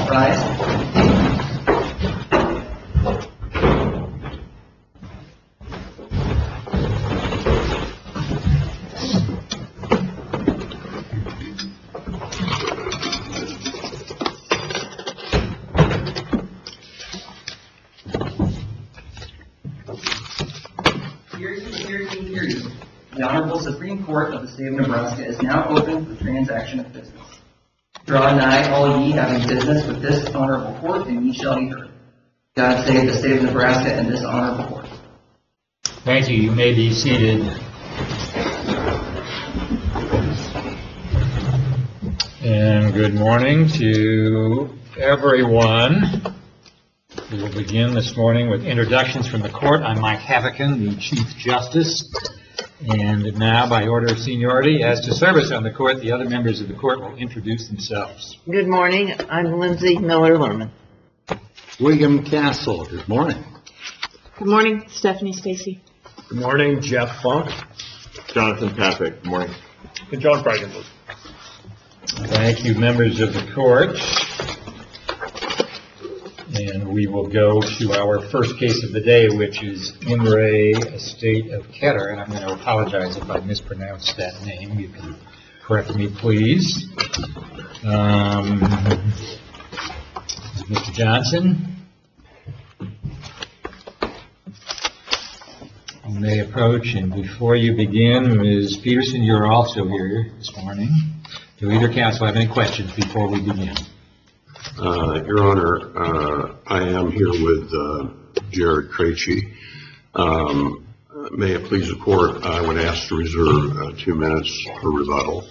rise. The Honorable Supreme Court of the State of Nebraska is now open for transaction of business. Draw nigh, all ye having business with this honorable court, and ye shall be heard. God save the State of Nebraska and this honorable court. Thank you. You may be seated. And good morning to everyone. We will begin this morning with introductions from the court. I'm Mike Havican, the Chief Justice. And now, by order of seniority, as to service on the court, the other members of the court will introduce themselves. Good morning. I'm Lindsay Miller-Lerman. William Castle. Good morning. Good morning. Stephanie Stacy. Good morning. Jeff Funk. Jonathan Papik. Good morning. And John Frankenberg. Thank you, members of the court. And we will go to our first case of the day, which is In Re Estate of Ketter. And I'm going to apologize if I mispronounce that name. You can correct me, please. Mr. Johnson, you may approach. And before you begin, Ms. Peterson, you're also here this morning. Do either counsel have any questions before we begin? Your Honor, I am here with Jared Krejci. May it please the court, I would ask to reserve 2 minutes for rebuttal.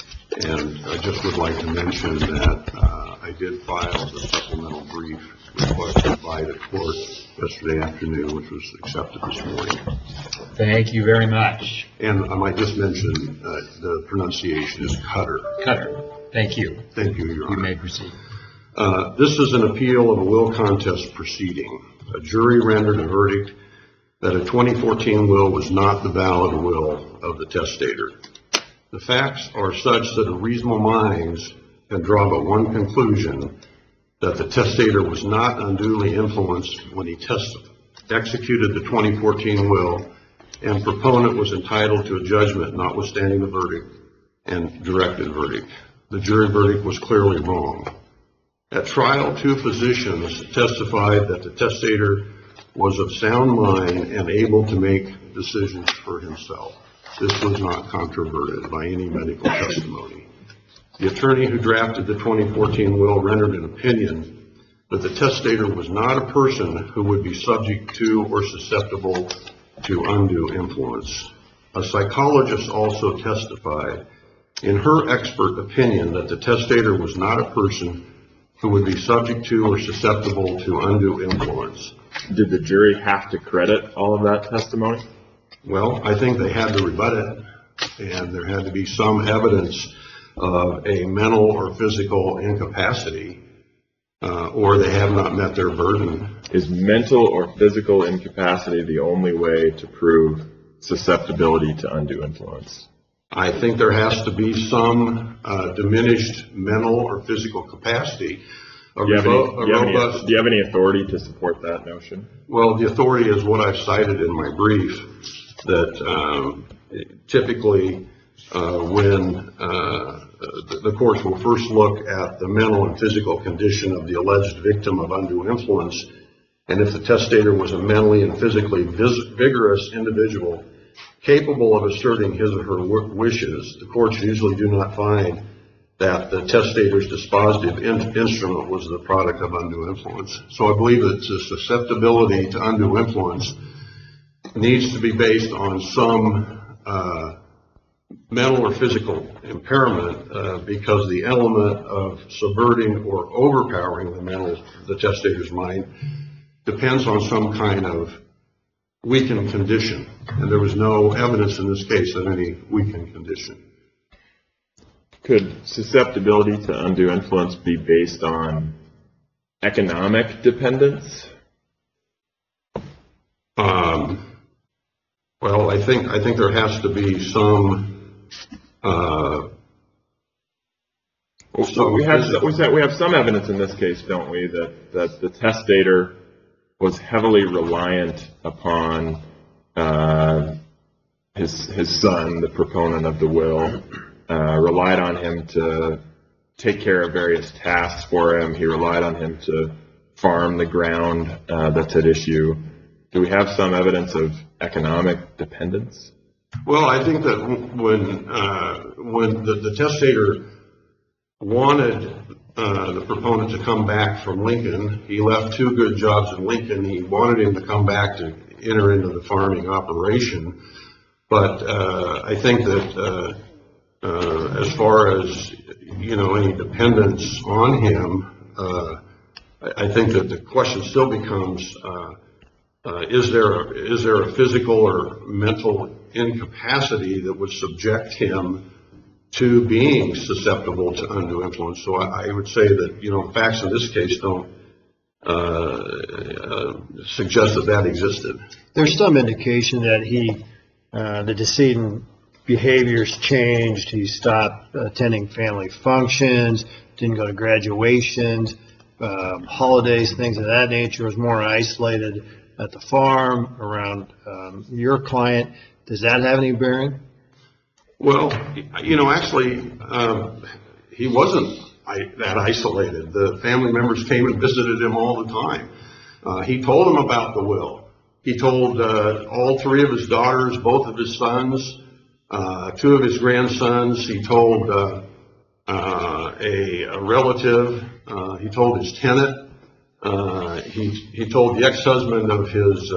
And I just would like to mention that I did file the supplemental brief requested by the court yesterday afternoon, which was accepted this morning. Thank you very much. And I might just mention the pronunciation is Cutter. Cutter. Thank you. Thank you, Your Honor. You may proceed. This is an appeal of a will contest proceeding. A jury rendered a verdict that a 2014 will was not the valid will of the testator. The facts are such that a reasonable minds can draw but one conclusion, that the testator was not unduly influenced when he executed the 2014 will, and proponent was entitled to a judgment notwithstanding the verdict and directed verdict. The jury verdict was clearly wrong. At trial, 2 physicians testified that the testator was of sound mind and able to make decisions for himself. This was not controverted by any medical testimony. The attorney who drafted the 2014 will rendered an opinion that the testator was not a person who would be subject to or susceptible to undue influence. A psychologist also testified in her expert opinion that the testator was not a person who would be subject to or susceptible to undue influence. Did the jury have to credit all of that testimony? Well, I think they had to rebut it, and there had to be some evidence of a mental or physical incapacity, or they have not met their burden. Is mental or physical incapacity the only way to prove susceptibility to undue influence? I think there has to be some diminished mental or physical capacity. Do you have any authority to support that notion? Well, the authority is what I've cited in my brief, that typically when the courts will first look at the mental and physical condition of the alleged victim of undue influence, and if the testator was a mentally and physically vigorous individual capable of asserting his or her wishes, the courts usually do not find that the testator's dispositive instrument was the product of undue influence. So I believe that the susceptibility to undue influence needs to be based on some mental or physical impairment, because the element of subverting or overpowering the testator's mind depends on some kind of weakened condition, and there was no evidence in this case of any weakened condition. Could susceptibility to undue influence be based on economic dependence? Well, I think there has to be some, or So we have some evidence in this case, don't we, that the testator was heavily reliant upon his son, the proponent of the will, relied on him to take care of various tasks for him. He relied on him to farm the ground that's at issue. Do we have some evidence of economic dependence? Well, I think that when the testator wanted the proponent to come back from Lincoln, he left 2 good jobs in Lincoln. He wanted him to come back to enter into the farming operation. But I think that as far as, any dependence on him, I think that the question still becomes, is there a physical or mental incapacity that would subject him to being susceptible to undue influence? So I would say that, facts in this case don't suggest that existed. There's some indication that the decedent behaviors changed. He stopped attending family functions, didn't go to graduations, holidays, things of that nature, was more isolated at the farm around your client. Does that have any bearing? Well, actually, he wasn't that isolated. The family members came and visited him all the time. He told them about the will. He told all 3 of his daughters, both of his sons, 2 of his grandsons. He told a relative. He told his tenant. He told the ex-husband of his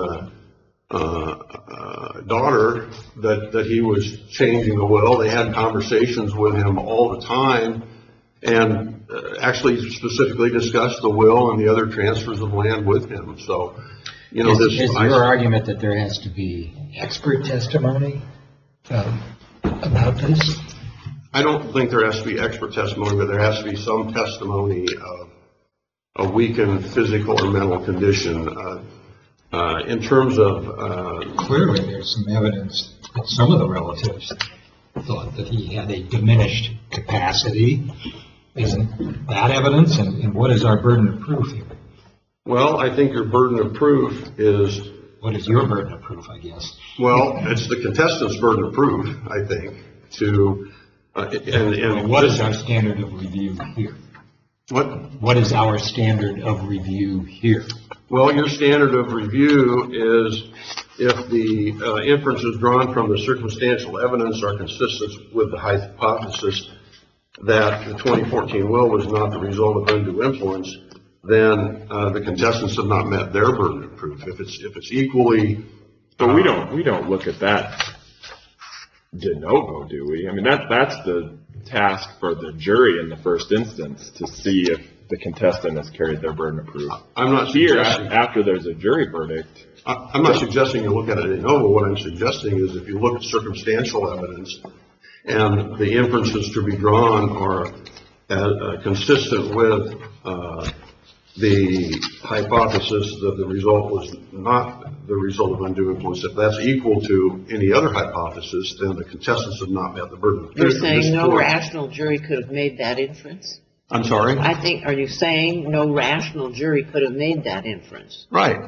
daughter that he was changing the will. They had conversations with him all the time, and actually specifically discussed the will and the other transfers of land with him. So, is your argument that there has to be expert testimony about this? I don't think there has to be expert testimony, but there has to be some testimony of a weakened physical or mental condition. In terms of... Clearly there's some evidence that some of the relatives thought that he had a diminished capacity. Isn't that evidence? And what is our burden of proof here? Well, I think your burden of proof is... What is your burden of proof, I guess? Well, it's the contestant's burden of proof, I think, to... and what is our standard of review here? What is our standard of review here? Well, your standard of review is if the inferences drawn from the circumstantial evidence are consistent with the hypothesis that the 2014 will was not the result of undue influence, then the contestants have not met their burden of proof. If it's equally... But we don't look at that de novo, do we? I mean, that's the task for the jury in the first instance, to see if the contestant has carried their burden of proof. I'm not here suggesting... After there's a jury verdict. I'm not suggesting you look at it de novo. What I'm suggesting is if you look at circumstantial evidence and the inferences to be drawn are consistent with the hypothesis that the result was not the result of undue influence, if that's equal to any other hypothesis, then the contestants have not met the burden of proof. You're saying no rational jury could have made that inference? I'm sorry? Are you saying no rational jury could have made that inference? Right.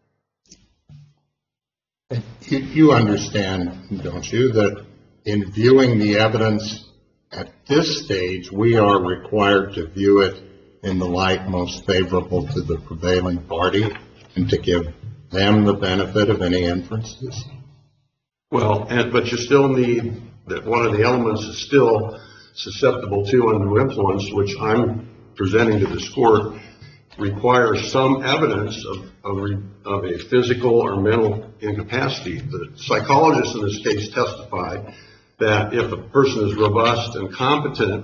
You understand, don't you, that in viewing the evidence at this stage, we are required to view it in the light most favorable to the prevailing party and to give them the benefit of any inferences? Well, but you still need that one of the elements is still susceptible to undue influence, which I'm presenting to this court, requires some evidence of a physical or mental incapacity. The psychologists in this case testified that if a person is robust and competent,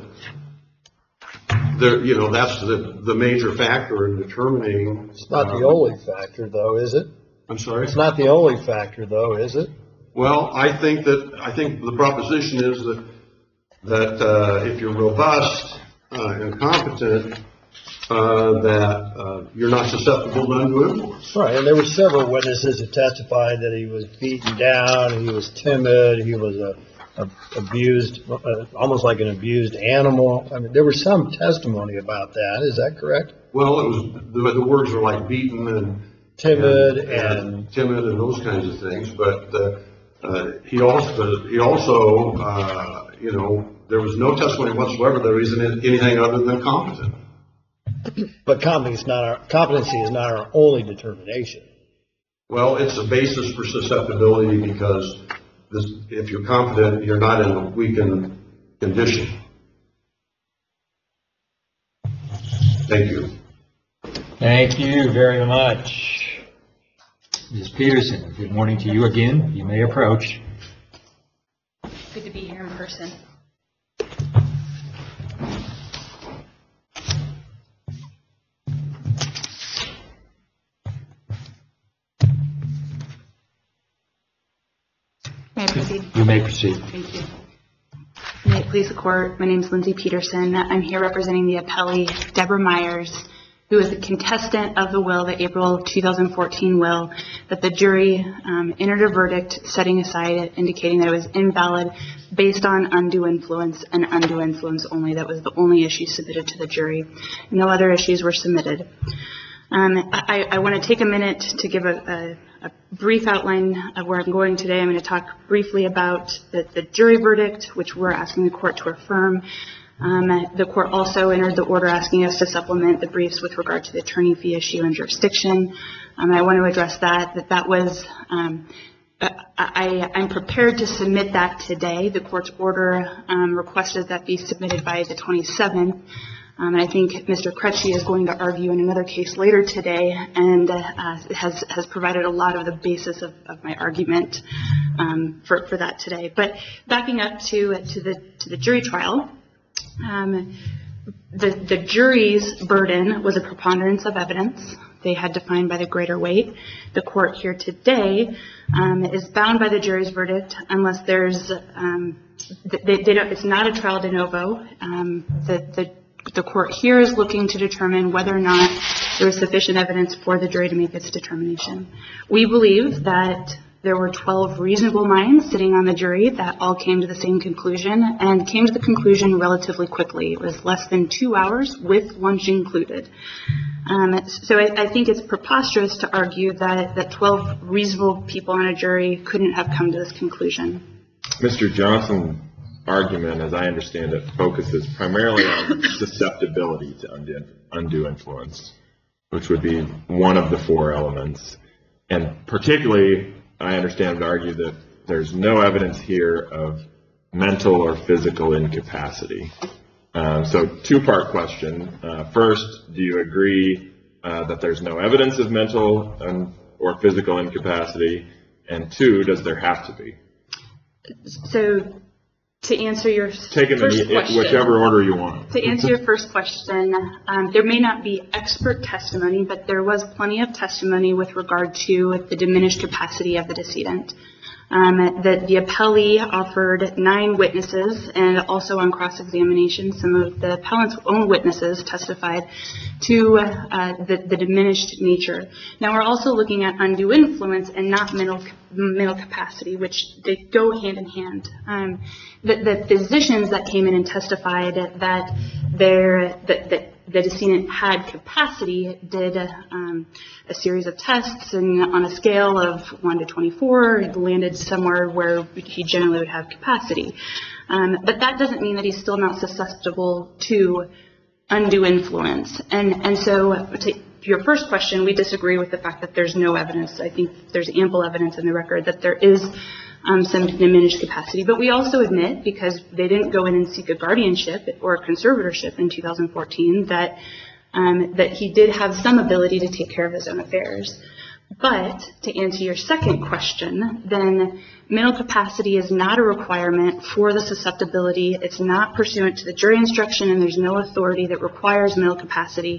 that's the major factor in determining. It's not the only factor, though, is it? I'm sorry? It's not the only factor, though, is it? Well, I think the proposition is that if you're robust and competent, that you're not susceptible to undue influence. Right, and there were several witnesses that testified that he was beaten down, he was timid, he was a abused, almost like an abused animal. I mean, there was some testimony about that. Is that correct? Well, it was, the words were like beaten and Timid and timid and those kinds of things, but he also, you know, there was no testimony whatsoever that he was anything other than competent. But competency is not our only determination. Well, it's a basis for susceptibility because if you're competent, you're not in a weakened condition. Thank you. Thank you very much. Ms. Peterson, good morning to you again. You may approach. Good to be here in person. May I proceed? You may proceed. Thank you. May it please the court, my name is Lindsay Peterson. I'm here representing the appellee, Deborah Myers, who is a contestant of the will, the April 2014 will, that the jury entered a verdict setting aside, indicating that it was invalid based on undue influence and undue influence only. That was the only issue submitted to the jury. No other issues were submitted. I want to take a minute to give a brief outline of where I'm going today. I'm going to talk briefly about the jury verdict, which we're asking the court to affirm. The court also entered the order asking us to supplement the briefs with regard to the attorney fee issue and jurisdiction. I want to address that was, I'm prepared to submit that today. The court's order requested that be submitted by the 27th. And I think Mr. Kretschy is going to argue in another case later today and has provided a lot of the basis of my argument for that today. But backing up to the jury trial, the jury's burden was a preponderance of evidence. They had defined by the greater weight. The court here today is bound by the jury's verdict unless there's, it's not a trial de novo. The court here is looking to determine whether or not there is sufficient evidence for the jury to make its determination. We believe that there were 12 reasonable minds sitting on the jury that all came to the same conclusion and came to the conclusion relatively quickly. It was less than 2 hours with lunch included. So I think it's preposterous to argue that 12 reasonable people on a jury couldn't have come to this conclusion. Mr. Johnson's argument, as I understand it, focuses primarily on susceptibility to undue influence, which would be one of the 4 elements. And particularly, I understand to argue that there's no evidence here of mental or physical incapacity. So 2-part question. First, do you agree that there's no evidence of mental or physical incapacity? And 2, does there have to be? So to answer your first question, whichever order you want. To answer your first question, there may not be expert testimony, but there was plenty of testimony with regard to the diminished capacity of the decedent. The appellee offered 9 witnesses, and also on cross-examination, some of the appellant's own witnesses testified to the diminished nature. Now, we're also looking at undue influence and not mental capacity, which they go hand in hand. The physicians that came in and testified that the decedent had capacity did a series of tests, and on a scale of 1 to 24, it landed somewhere where he generally would have capacity. But that doesn't mean that he's still not susceptible to undue influence. And so to your first question, we disagree with the fact that there's no evidence. I think there's ample evidence in the record that there is some diminished capacity. But we also admit, because they didn't go in and seek a guardianship or a conservatorship in 2014, that he did have some ability to take care of his own affairs. But to answer your second question, then mental capacity is not a requirement for the susceptibility. It's not pursuant to the jury instruction, and there's no authority that requires mental capacity,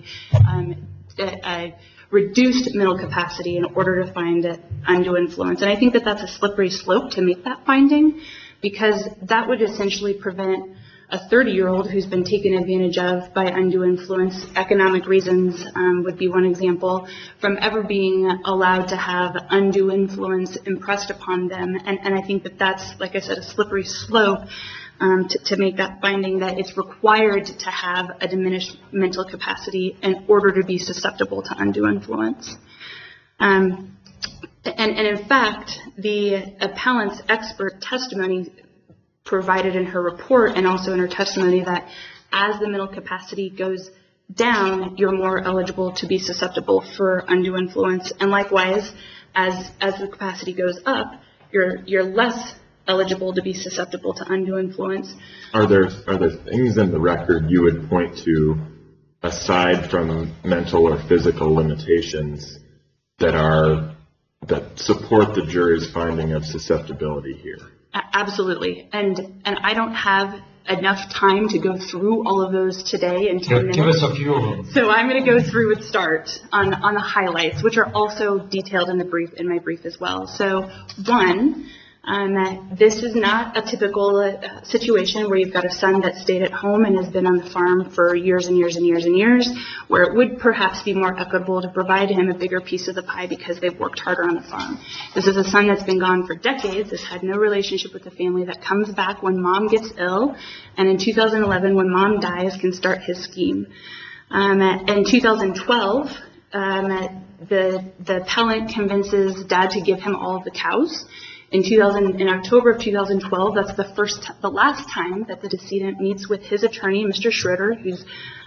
reduced mental capacity in order to find undue influence. And I think that that's a slippery slope to make that finding, because that would essentially prevent a 30-year-old who's been taken advantage of by undue influence. Economic reasons would be one example, from ever being allowed to have undue influence impressed upon them. And I think that that's, like I said, a slippery slope to make that finding that it's required to have a diminished mental capacity in order to be susceptible to undue influence. And in fact, the appellant's expert testimony provided in her report and also in her testimony that as the mental capacity goes down, you're more eligible to be susceptible for undue influence. And likewise, as the capacity goes up, you're less eligible to be susceptible to undue influence. Are there things in the record you would point to, aside from mental or physical limitations, that support the jury's finding of susceptibility here? Absolutely. And I don't have enough time to go through all of those today in 10 minutes. Give us a few of them. So I'm going to go through with start on the highlights, which are also detailed in my brief as well. So one, this is not a typical situation where you've got a son that stayed at home and has been on the farm for years and years and years and years, where it would perhaps be more equitable to provide him a bigger piece of the pie because they've worked harder on the farm. This is a son that's been gone for decades, has had no relationship with the family, that comes back when mom gets ill, and in 2011, when mom dies, can start his scheme. In 2012, the appellant convinces dad to give him all of the cows. In October of 2012, that's the last time that the decedent meets with his attorney, Mr. Schroeder, who's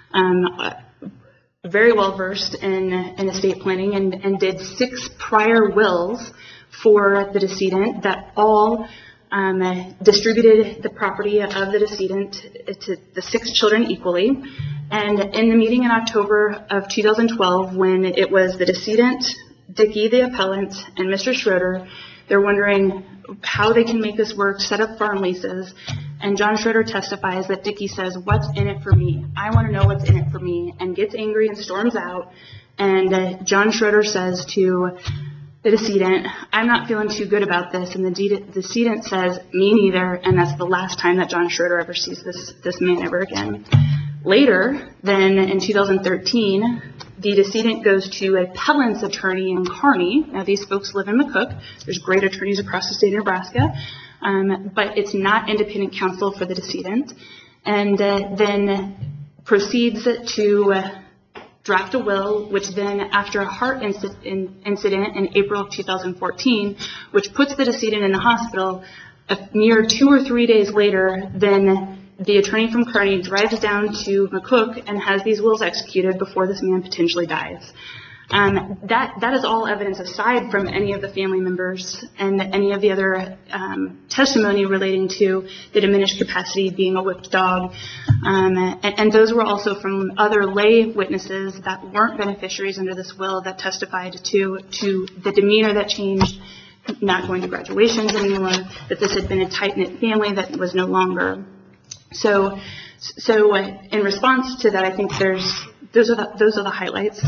very well versed in estate planning and did 6 prior wills for the decedent that all distributed the property of the decedent to the 6 children equally. And in the meeting in October of 2012, when it was the decedent, Dickie, the appellant, and Mr. Schroeder, they're wondering how they can make this work, set up farm leases, and John Schroeder testifies that Dickie says, "What's in it for me? I want to know what's in it for me," and gets angry and storms out. And John Schroeder says to the decedent, "I'm not feeling too good about this," and the decedent says, "Me neither," and that's the last time that John Schroeder ever sees this man ever again. Later, then in 2013, the decedent goes to an appellant's attorney in Kearney. Now, these folks live in McCook. There's great attorneys across the state of Nebraska, but it's not independent counsel for the decedent. And then proceeds to draft a will, which then, after a heart incident in April of 2014, which puts the decedent in the hospital, a mere 2 or 3 days later, then the attorney from Kearney drives down to McCook and has these wills executed before this man potentially dies. That is all evidence aside from any of the family members and any of the other testimony relating to the diminished capacity being a whipped dog. And those were also from other lay witnesses that weren't beneficiaries under this will that testified to the demeanor that changed, not going to graduations anymore, that this had been a tight-knit family that was no longer. So in response to that, I think those are the highlights.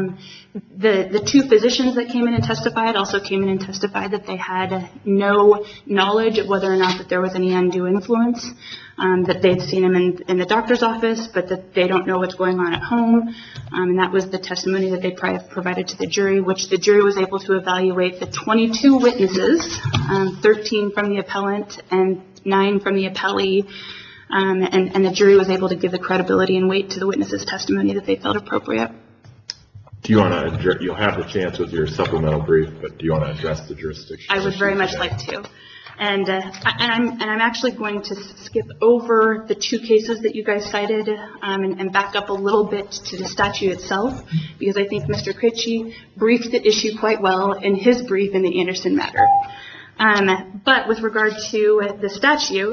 The 2 physicians that came in and testified also came in and testified that they had no knowledge of whether or not that there was any undue influence, that they'd seen him in the doctor's office, but that they don't know what's going on at home. And that was the testimony that they provided to the jury, which the jury was able to evaluate the 22 witnesses, 13 from the appellant and 9 from the appellee. And the jury was able to give the credibility and weight to the witnesses' testimony that they felt appropriate. Do you want to? You'll have the chance with your supplemental brief, but do you want to address the jurisdiction? I would very much like to, and I'm actually going to skip over the 2 cases that you guys cited and back up a little bit to the statute itself, because I think Mr. Critchie briefed the issue quite well in his brief in the Anderson matter. But with regard to the statute,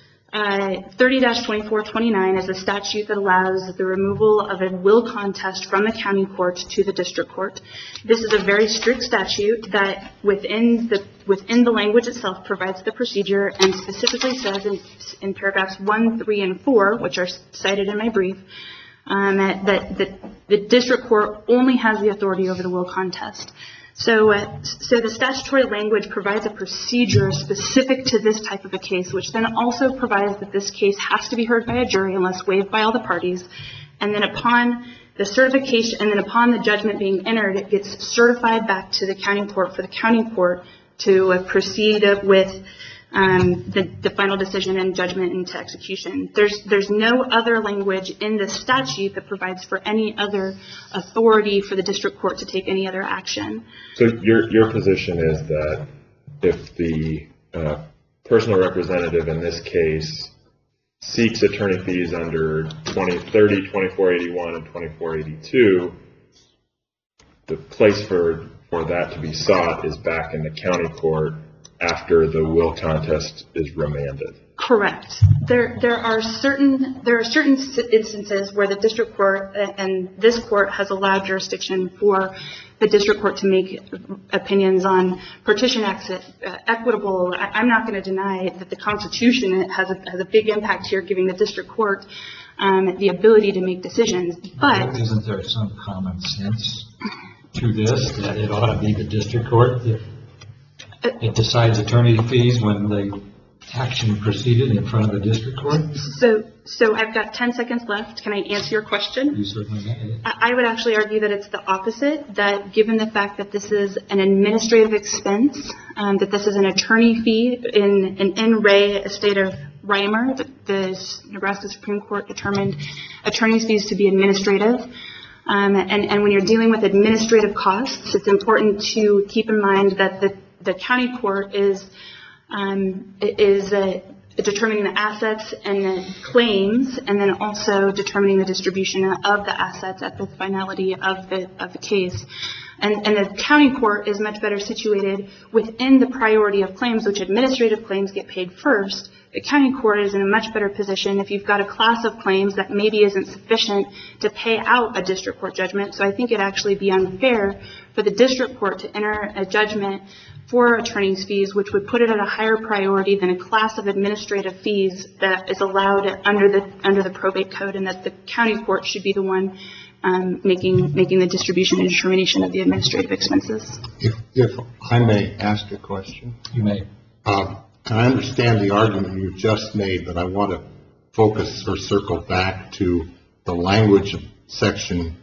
30-2429 is a statute that allows the removal of a will contest from the county court to the district court. This is a very strict statute that within the language itself provides the procedure and specifically says in paragraphs 1, 3, and 4, which are cited in my brief, that the district court only has the authority over the will contest. So the statutory language provides a procedure specific to this type of a case, which then also provides that this case has to be heard by a jury unless waived by all the parties. And then upon the certification, and then upon the judgment being entered, it gets certified back to the county court for the county court to proceed with the final decision and judgment into execution. There's no other language in the statute that provides for any other authority for the district court to take any other action. So your position is that if the personal representative in this case seeks attorney fees under 2030, 2481, and 2482, the place for that to be sought is back in the county court after the will contest is remanded. Correct. There are certain instances where the district court and this court has allowed jurisdiction for the district court to make opinions on partition exit, equitable. I'm not going to deny that the Constitution has a big impact here, giving the district court the ability to make decisions. But isn't there some common sense to this, that it ought to be the district court that it decides attorney fees when the action proceeded in front of the district court? So I've got 10 seconds left. Can I answer your question? You certainly may. I would actually argue that it's the opposite, that given the fact that this is an administrative expense, that this is an attorney fee in re estate of Reimer, the Nebraska Supreme Court determined attorney's fees to be administrative. And when you're dealing with administrative costs, it's important to keep in mind that the county court is determining the assets and the claims, and then also determining the distribution of the assets at the finality of the case. And the county court is much better situated within the priority of claims, which administrative claims get paid first. The county court is in a much better position if you've got a class of claims that maybe isn't sufficient to pay out a district court judgment. So I think it'd actually be unfair for the district court to enter a judgment for attorney's fees, which would put it at a higher priority than a class of administrative fees that is allowed under the probate code, and that the county court should be the one making the distribution and determination of the administrative expenses. If I may ask a question. You may. I understand the argument you just made, but I want to focus or circle back to the language of section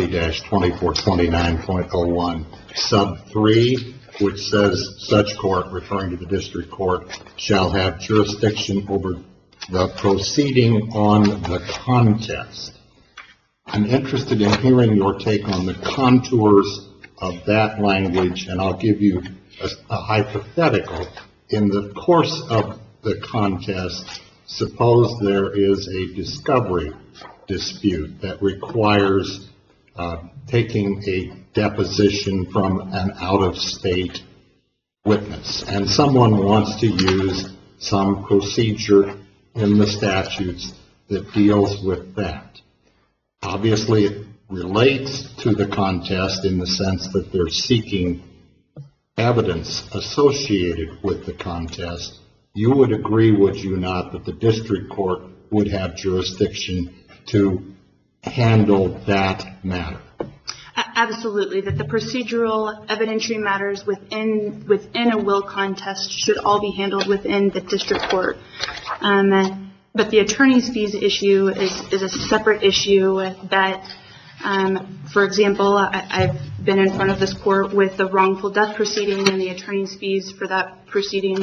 30-2429.01 sub 3, which says such court, referring to the district court, shall have jurisdiction over the proceeding on the contest. I'm interested in hearing your take on the contours of that language, and I'll give you a hypothetical. In the course of the contest, suppose there is a discovery dispute that requires taking a deposition from an out-of-state witness, and someone wants to use some procedure in the statutes that deals with that. Obviously, it relates to the contest in the sense that they're seeking evidence associated with the contest. You would agree, would you not, that the district court would have jurisdiction to handle that matter? Absolutely, that the procedural evidentiary matters within a will contest should all be handled within the district court. But the attorney's fees issue is a separate issue that, for example, I've been in front of this court with the wrongful death proceeding, and the attorney's fees for that proceeding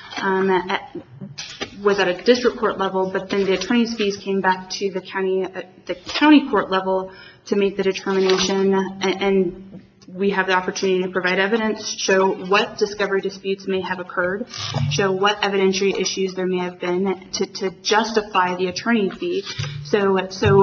was at a district court level, but then the attorney's fees came back to the county court level to make the determination, and we have the opportunity to provide evidence, show what discovery disputes may have occurred, show what evidentiary issues there may have been to justify the attorney fee. So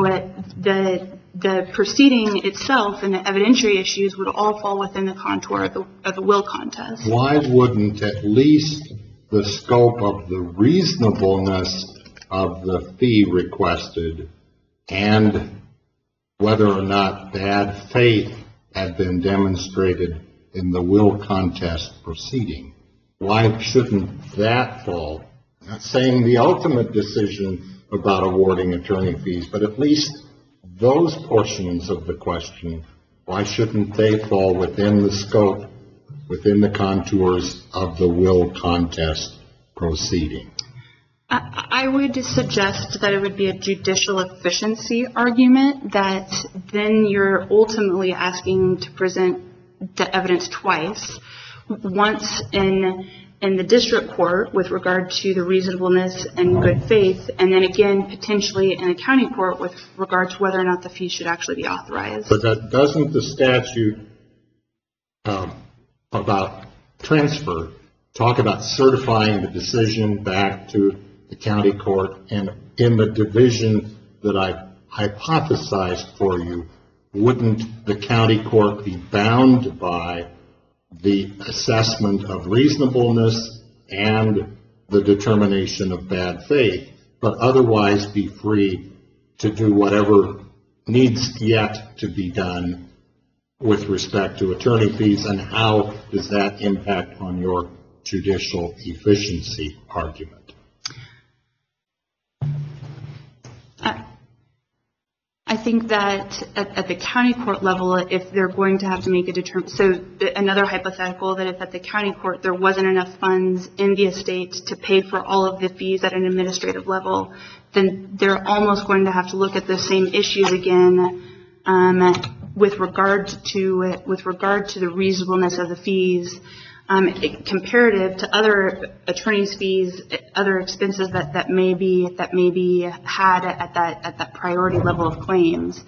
the proceeding itself and the evidentiary issues would all fall within the contour of the will contest. Why wouldn't at least the scope of the reasonableness of the fee requested and whether or not bad faith had been demonstrated in the will contest proceeding, why shouldn't that fall? I'm not saying the ultimate decision about awarding attorney fees, but at least those portions of the question why shouldn't they fall within the scope, within the contours of the will contest proceeding? I would suggest that it would be a judicial efficiency argument, that then you're ultimately asking to present the evidence twice, once in the district court with regard to the reasonableness and good faith, and then again potentially in the county court with regard to whether or not the fee should actually be authorized. But that doesn't the statute about transfer talk about certifying the decision back to the county court, and in the division that I hypothesized for you, wouldn't the county court be bound by the assessment of reasonableness and the determination of bad faith, but otherwise be free to do whatever needs yet to be done with respect to attorney fees, and how does that impact on your judicial efficiency argument? I think that at the county court level, if they're going to have to make a determination, so another hypothetical, that if at the county court there wasn't enough funds in the estate to pay for all of the fees at an administrative level, then they're almost going to have to look at the same issues again with regard to the reasonableness of the fees, comparative to other attorneys' fees, other expenses that may be had at that priority level of claims.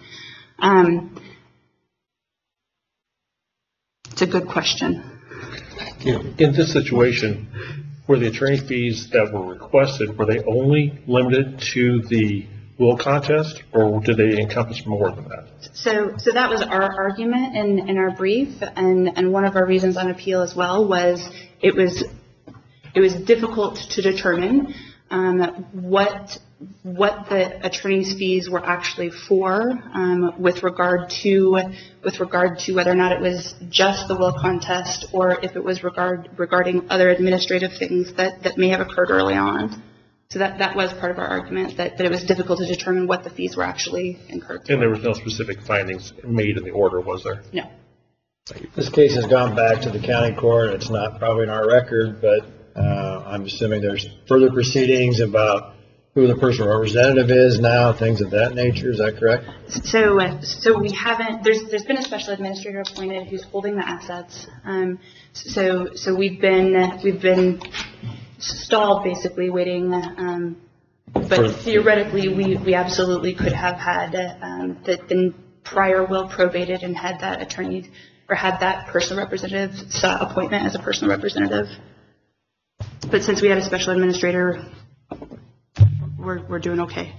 It's a good question. In this situation, were the attorney fees that were requested, were they only limited to the will contest, or did they encompass more than that? So that was our argument in our brief, and one of our reasons on appeal as well was it was difficult to determine what the attorney's fees were actually for, with regard to whether or not it was just the will contest, or if it was regarding other administrative things that may have occurred early on. So that was part of our argument, that it was difficult to determine what the fees were actually incurred. And there was no specific findings made in the order, was there? No. This case has gone back to the county court. It's not probably in our record, but I'm assuming there's further proceedings about who the personal representative is now, things of that nature. Is that correct? So we haven't. There's been a special administrator appointed who's holding the assets. So we've been stalled, basically waiting. But theoretically, we absolutely could have had the prior will probated and had that attorney or had that personal representative's appointment as a personal representative. But since we had a special administrator, we're doing okay.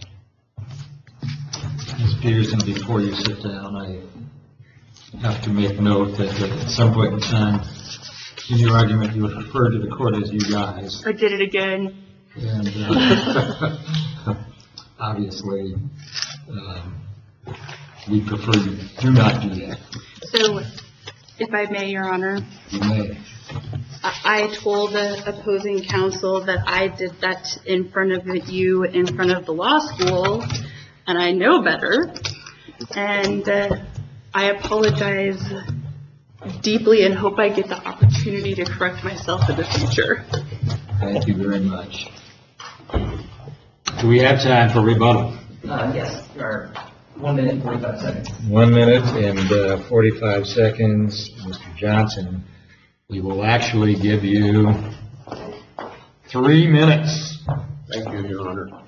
Ms. Peterson, before you sit down, I have to make note that at some point in time in your argument you would refer to the court as you guys. I did it again. And obviously, we prefer you do not do that. So, if I may, Your Honor. You may. I told the opposing counsel that I did that in front of you, in front of the law school, and I know better. And I apologize deeply and hope I get the opportunity to correct myself in the future. Thank you very much. Do we have time for rebuttal? Yes, there are 1 minute and 45 seconds. 1 minute and 45 seconds. Mr. Johnson, we will actually give you 3 minutes. Thank you, Your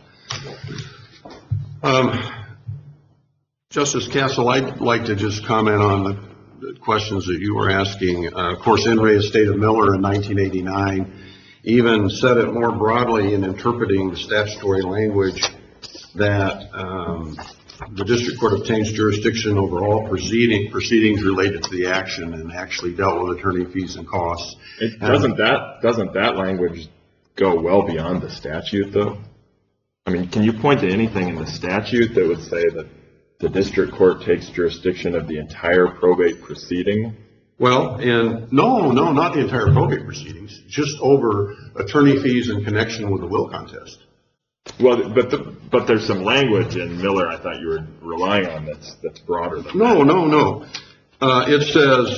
Honor. Justice Castle, I'd like to just comment on the questions that you were asking. Of course, In re Estate of Miller in 1989 even said it more broadly in interpreting the statutory language that the district court obtains jurisdiction over all proceedings related to the action, and actually dealt with attorney fees and costs. Doesn't that language go well beyond the statute, though? I mean, can you point to anything in the statute that would say that the district court takes jurisdiction of the entire probate proceeding? Well, no, not the entire probate proceedings, just over attorney fees in connection with the will contest. Well, but there's some language in Miller I thought you were relying on that's broader than that. No. It says,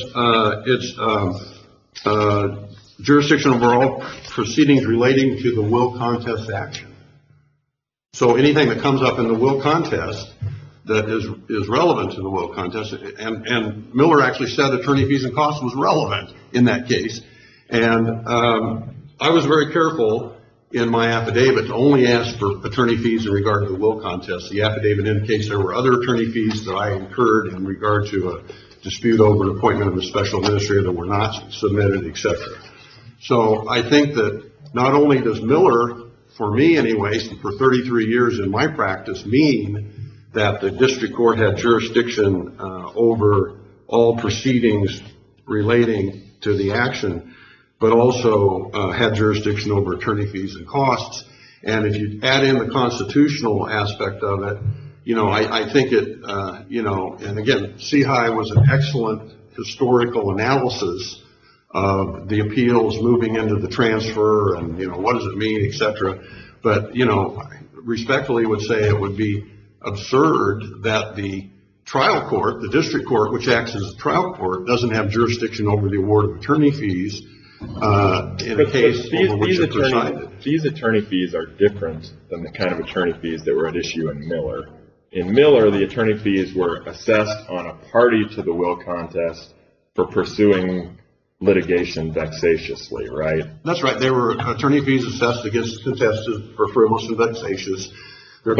jurisdiction over all proceedings relating to the will contest action. So anything that comes up in the will contest that is relevant to the will contest, and Miller actually said attorney fees and costs was relevant in that case. And I was very careful in my affidavit to only ask for attorney fees in regard to the will contest. The affidavit indicates there were other attorney fees that I incurred in regard to a dispute over an appointment of a special administrator that were not submitted, etc. So I think that not only does Miller, for me anyways, for 33 years in my practice, mean that the district court had jurisdiction over all proceedings relating to the action, but also had jurisdiction over attorney fees and costs. And if you add in the constitutional aspect of it, I think it, and again, CHI was an excellent historical analysis of the appeals moving into the transfer and, what does it mean, et cetera. But, respectfully would say it would be absurd that the trial court, the district court, which acts as a trial court, doesn't have jurisdiction over the award of attorney fees in a case over which it presided. These attorney fees are different than the kind of attorney fees that were at issue in Miller. In Miller, the attorney fees were assessed on a party to the will contest for pursuing litigation vexatiously, right? That's right. There were attorney fees assessed against contestants for frivolous and vexatious. But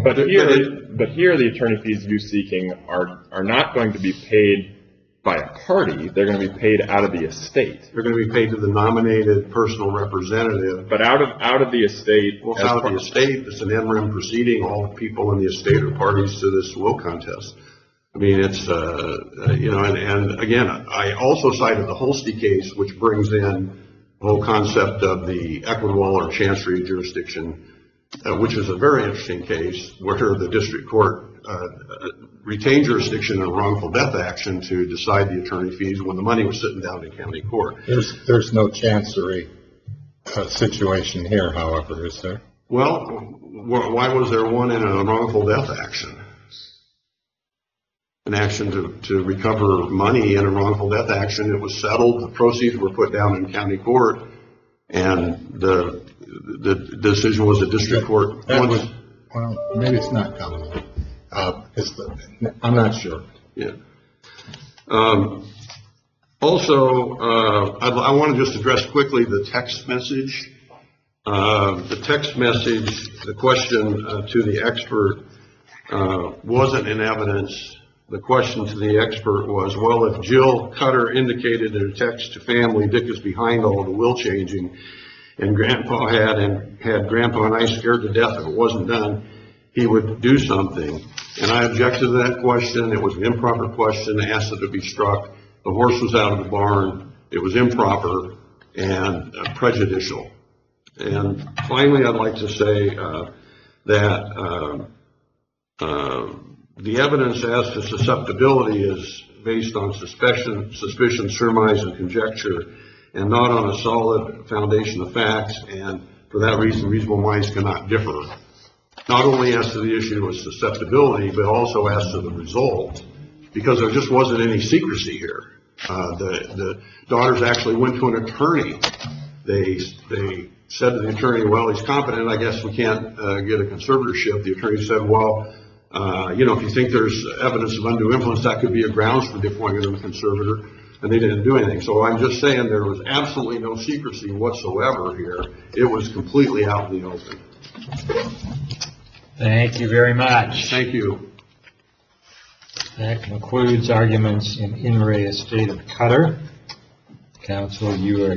here the attorney fees you're seeking are not going to be paid by a party. They're going to be paid out of the estate. They're going to be paid to the nominated personal representative. But out of the estate. Well, out of the estate, it's an interim proceeding. All the people in the estate are parties to this will contest. I mean, it's, and again, I also cited the Holste case, which brings in the whole concept of the equitable or chancery jurisdiction, which is a very interesting case where the district court retained jurisdiction in a wrongful death action to decide the attorney fees when the money was sitting down in county court. There's no chancery situation here, however, is there? Well, why was there one in a wrongful death action? An action to recover money in a wrongful death action. It was settled. The proceeds were put down in county court, and the decision was a district court. Well, maybe it's not common. I'm not sure. Yeah. Also, I want to just address quickly the text message. The text message, the question to the expert wasn't in evidence. The question to the expert was, well, if Jill Cutter indicated in a text to family, Dick is behind all the will changing, and Grandpa had Grandpa and I scared to death if it wasn't done, he would do something. And I objected to that question. It was an improper question. I asked it to be struck. The horse was out of the barn. It was improper and prejudicial. And finally, I'd like to say that the evidence as to susceptibility is based on suspicion, surmise, and conjecture, and not on a solid foundation of facts. And for that reason, reasonable minds cannot differ, not only as to the issue of susceptibility, but also as to the result, because there just wasn't any secrecy here. The daughters actually went to an attorney. They said to the attorney, well, he's competent. I guess we can't get a conservatorship. The attorney said, well, if you think there's evidence of undue influence, that could be a grounds for the appointment of a conservator, and they didn't do anything. So I'm just saying there was absolutely no secrecy whatsoever here. It was completely out in the open. Thank you very much. Thank you. That concludes arguments in re Estate of Cutter. Counsel, you are